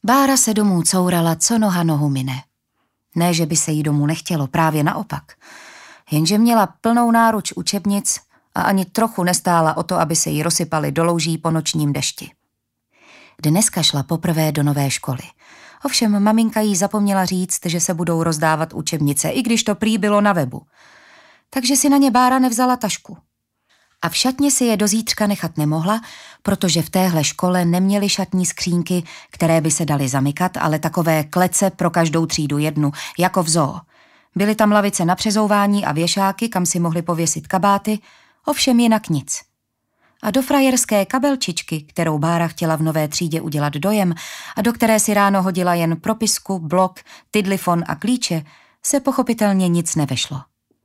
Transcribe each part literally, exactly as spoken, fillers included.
Bára se domů courala, co noha nohu mine. Ne, že by se jí domů nechtělo, právě naopak. Jenže měla plnou náruč učebnic a ani trochu nestála o to, aby se jí rozsypaly do louží po nočním dešti. Dneska šla poprvé do nové školy. Ovšem maminka jí zapomněla říct, že se budou rozdávat učebnice, i když to prý bylo na webu. Takže si na ně Bára nevzala tašku. A v šatně si je do zítřka nechat nemohla, protože v téhle škole neměli šatní skřínky, které by se daly zamykat, ale takové klece pro každou třídu jednu, jako v zoo. Byly tam lavice na přezouvání a věšáky, kam si mohli pověsit kabáty, ovšem jinak nic. A do frajerské kabelčičky, kterou Bára chtěla v nové třídě udělat dojem a do které si ráno hodila jen propisku, blok, tydlifon a klíče, se pochopitelně nic nevešlo.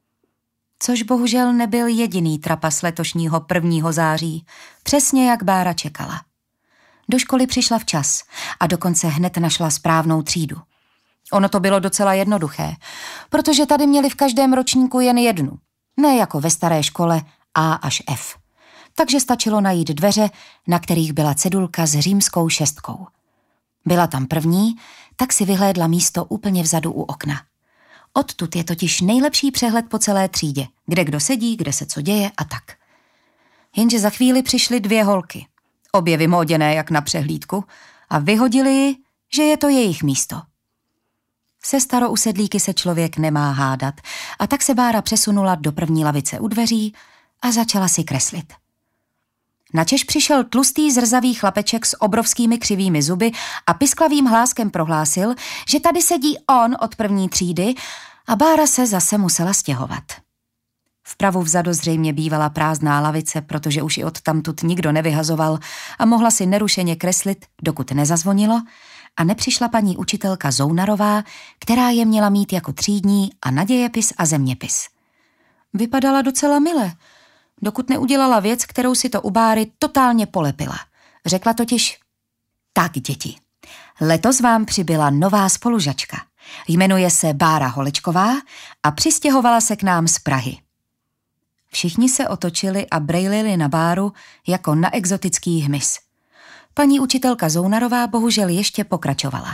Což bohužel nebyl jediný trapas letošního prvního září, přesně jak Bára čekala. Do školy přišla včas a dokonce hned našla správnou třídu. Ono to bylo docela jednoduché, protože tady měli v každém ročníku jen jednu, ne jako ve staré škole A až F. Takže stačilo najít dveře, na kterých byla cedulka s římskou šestkou. Byla tam první, tak si vyhlédla místo úplně vzadu u okna. Odtud je totiž nejlepší přehled po celé třídě, kde kdo sedí, kde se co děje a tak. Jenže za chvíli přišly dvě holky, obě vymóděné jak na přehlídku, a vyhodili ji, že je to jejich místo. Se starousedlíky se člověk nemá hádat, a tak se Bára přesunula do první lavice u dveří a začala si kreslit. Načež přišel tlustý zrzavý chlapeček s obrovskými křivými zuby a pisklavým hláskem prohlásil, že tady sedí on od první třídy a Bára se zase musela stěhovat. Vpravu vzadu zřejmě bývala prázdná lavice, protože už i odtamtud nikdo nevyhazoval a mohla si nerušeně kreslit, dokud nezazvonilo, a nepřišla paní učitelka Zounarová, která je měla mít jako třídní a na dějepis a zeměpis. Vypadala docela mile, dokud neudělala věc, kterou si to u Báry totálně polepila. Řekla totiž: tak, děti, letos vám přibyla nová spolužačka. Jmenuje se Bára Holečková a přistěhovala se k nám z Prahy. Všichni se otočili a brejlili na Báru jako na exotický hmyz. Paní učitelka Zounarová bohužel ještě pokračovala.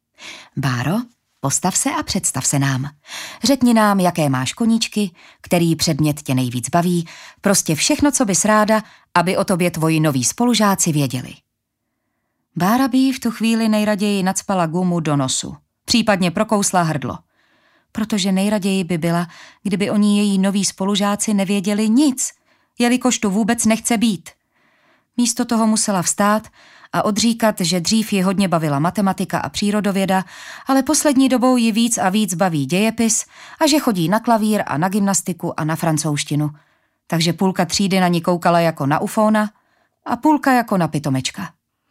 Báro, postav se a představ se nám. Řekni nám, jaké máš koníčky, který předmět tě nejvíc baví, prostě všechno, co bys ráda, aby o tobě tvoji noví spolužáci věděli. Bára by jí v tu chvíli nejraději nacpala gumu do nosu, případně prokousla hrdlo, protože nejraději by byla, kdyby o ní její noví spolužáci nevěděli nic, jelikož tu vůbec nechce být. Místo toho musela vstát a odříkat, že dřív ji hodně bavila matematika a přírodověda, ale poslední dobou ji víc a víc baví dějepis a že chodí na klavír a na gymnastiku a na francouzštinu. Takže půlka třídy na ní koukala jako na ufóna a půlka jako na pitomečka.